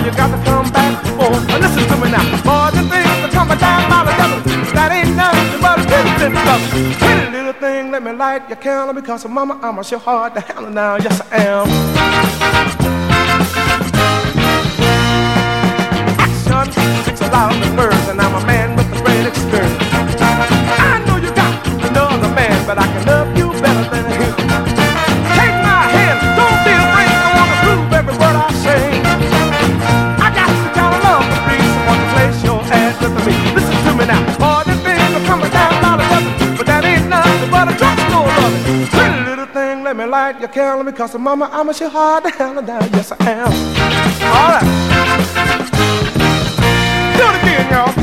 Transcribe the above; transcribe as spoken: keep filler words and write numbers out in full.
you got to come back for. Listen to me now. More than things that come down by the devil. That ain't nothing but a pretty love. Pretty little thing, let me light your candle because mama, I'm a sure hard to handle now. Yes, I am. Action speaks louder than words, and I'm a man with a great experience. I know you got another man, but I can love you better than him. Take my hand, don't be afraid. I want to prove every word I say. I got the kind of love for free, so want to place your ass with me. Listen to me now. All the things are coming down by the dozen, but that ain't nothing but a drugstore loving. Pretty little thing, let me light your candle because mama, I'm a sure hard to handle now. Yes, I am. All right. Do it again, y'all.